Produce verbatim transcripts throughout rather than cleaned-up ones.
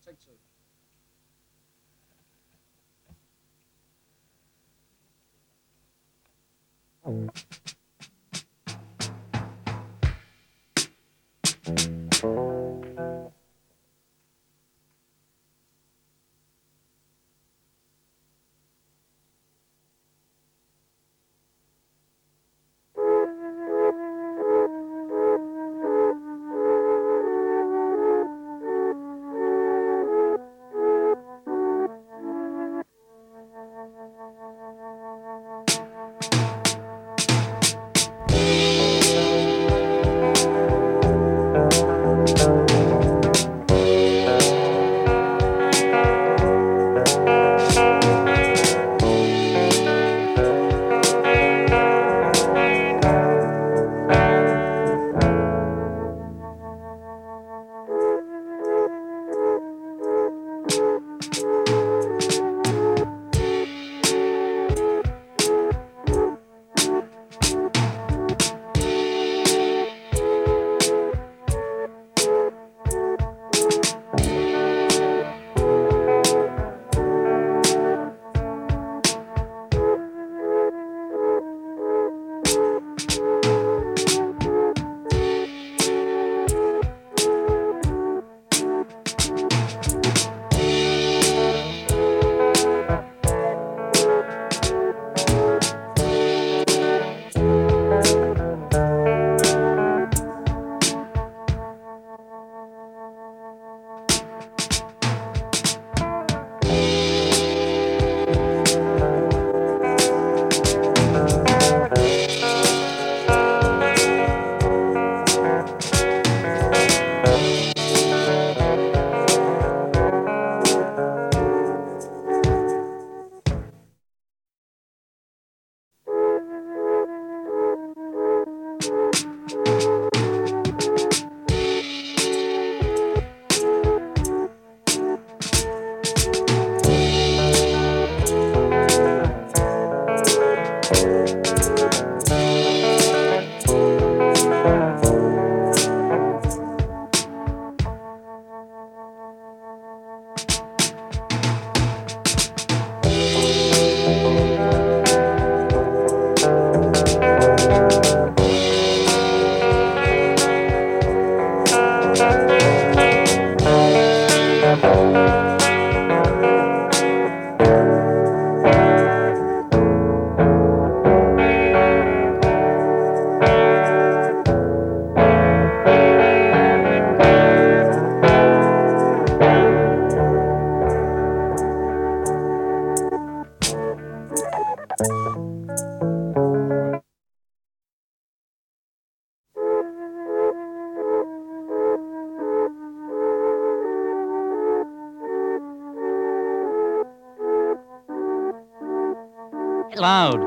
Loud.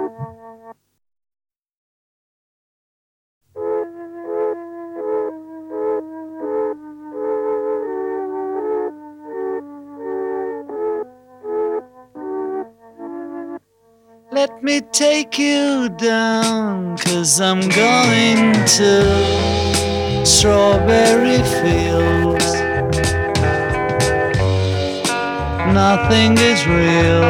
Let me take you down, 'cause I'm going to strawberry fields. Nothing is real,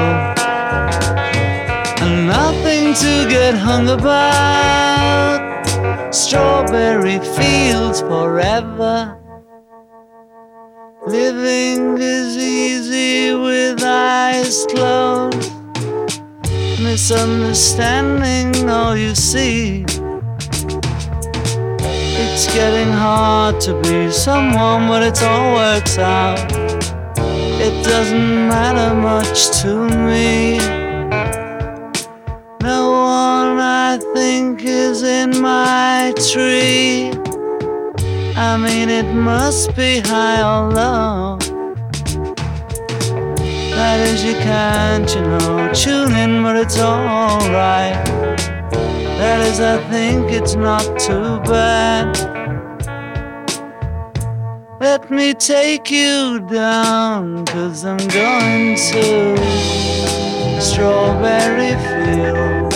and nothing to get hung about. Strawberry fields forever. Living is easy with eyes closed. Misunderstanding all you see. It's getting hard to be someone, but it all works out. It doesn't matter much to me. No one I think is in my tree. I mean, it must be high or low. That is, you can't, you know, tune in, but it's alright. That is, I think it's not too bad. Let me take you down, 'cause I'm going to strawberry fields.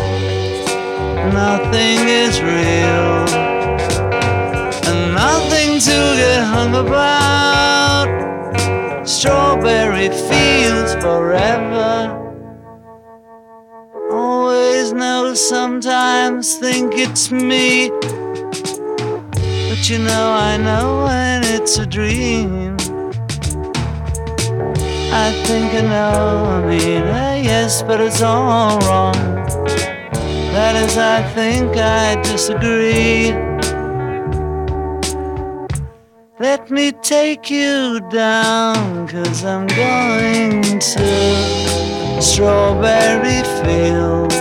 Nothing is real, and nothing nothing to get hung about. Strawberry fields forever. Always know, sometimes think it's me, but you know I know when it's a dream. I think I know, I mean, uh, yes, but it's all wrong. That is, I think I disagree. Let me take you down, 'cause I'm going to strawberry fields.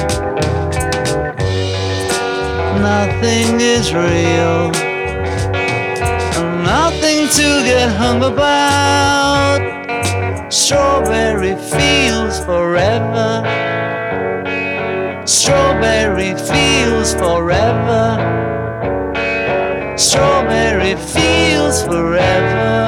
Nothing is real, nothing to get hung about. Strawberry fields forever. Strawberry fields forever. Strawberry fields forever.